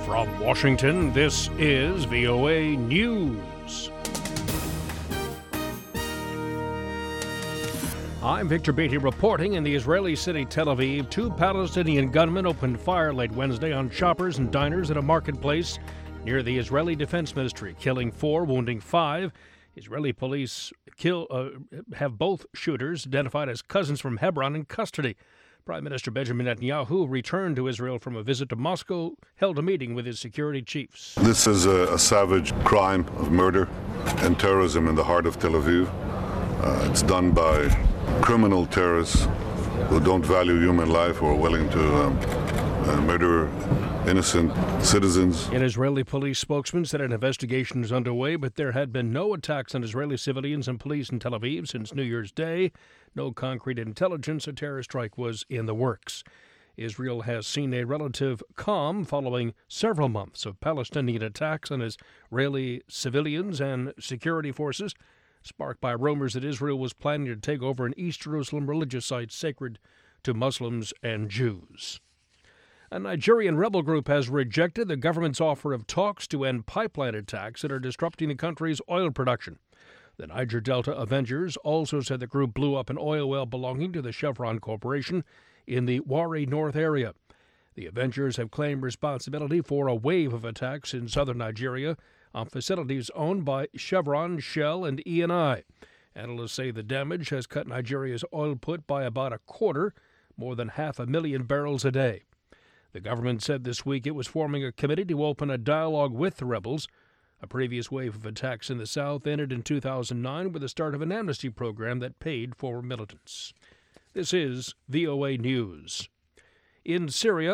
From Washington, this is VOA News. I'm Victor Beatty reporting in the Israeli city Tel Aviv. 2 Palestinian gunmen opened fire late Wednesday on shoppers and diners at a marketplace near the Israeli Defense Ministry, killing 4, wounding 5. Israeli police have both shooters, identified as cousins from Hebron, in custody. Prime Minister Benjamin Netanyahu returned to Israel from a visit to Moscow, held a meeting with his security chiefs. This is a savage crime of murder and terrorism in the heart of Tel Aviv. It's done by criminal terrorists who don't value human life or are willing to murder innocent citizens. An Israeli police spokesman said an investigation is underway, but there had been no attacks on Israeli civilians and police in Tel Aviv since New Year's Day. No concrete intelligence a terror strike was in the works. Israel has seen a relative calm following several months of Palestinian attacks on Israeli civilians and security forces, sparked by rumors that Israel was planning to take over an East Jerusalem religious site sacred to Muslims and Jews. A Nigerian rebel group has rejected the government's offer of talks to end pipeline attacks that are disrupting the country's oil production. The Niger Delta Avengers also said the group blew up an oil well belonging to the Chevron Corporation in the Warri North area. The Avengers have claimed responsibility for a wave of attacks in southern Nigeria on facilities owned by Chevron, Shell, and Eni. Analysts say the damage has cut Nigeria's oil output by about a quarter, more than 500,000 barrels a day. The government said this week it was forming a committee to open a dialogue with the rebels. A previous wave of attacks in the south ended in 2009 with the start of an amnesty program that paid for militants. This is VOA News. In Syria,